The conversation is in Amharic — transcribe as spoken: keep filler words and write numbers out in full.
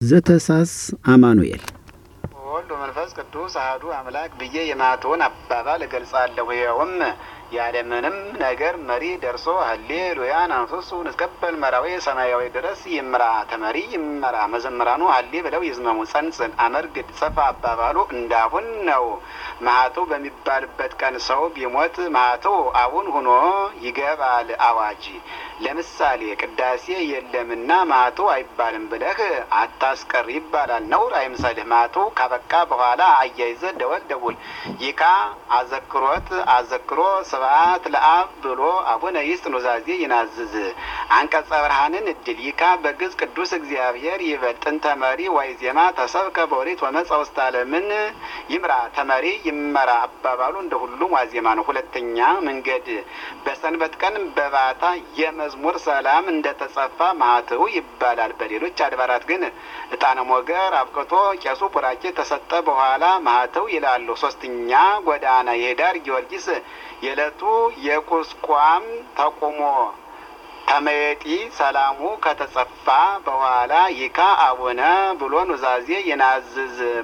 ዘተሳስ አማኑኤል ወልድ መንፈስ ቅዱስ አሐዱ አምላክ ብዬ የማቶን አባባል እገልጻለሁ። ይኸውም ያለምንም ነገር መሪ ደርሶ ሃሌሉያ አንፈሱ ንስቀበል መራዊ ሰማያዊ ድረስ ይምራ ተመሪ ይምራ መዘምራኑ ሃሌ ብለው ይዝመሙ ጸንጽን አመርግድ ጸፋ አባባሉ እንዳሁን ነው። ማህቱ በሚባልበት ቀን ሰው ቢሞት ማህቱ አሁን ሆኖ ይገባል አዋጅ። ለምሳሌ ቅዳሴ የለምና ማህቱ አይባልም ብለህ አታስቀር ይባላል። ነውር አይምሰልህ። ማህቱ ካበቃ በኋላ አያይዘ ደወል ደውል ይካ አዘክሮት አዘክሮ ስብሐት ለአብ ብሎ አቡነ ይስጥ ኑዛዜ ይናዝዝ። አንቀጸ ብርሃንን እድል ይካ በግዝ ቅዱስ እግዚአብሔር ይበል ጥንተ መሪ ወይ ዜማ ተሰብከ በኦሪት ወመጽአ ውስተ ዓለምን ይምራ ተመሪ ይመራ አባባሉ እንደ ሁሉም ዋዜማ ነው። ሁለተኛ መንገድ በሰንበት ቀን በባታ የመዝሙር ሰላም እንደተጸፋ ማህተው ይባላል። በሌሎች አድባራት ግን ዕጣነ ሞገር አብቅቶ ቄሱ ቡራኬ ተሰጠ በኋላ ማህተው ይላሉ። ሶስተኛ ጎዳና የዳር ጊዮርጊስ የለቱ የቁስቋም ተቆሞ ተመየጢ ሰላሙ ከተጸፋ በኋላ ይካ አቡነ ብሎ ኑዛዜ ይናዝዝ።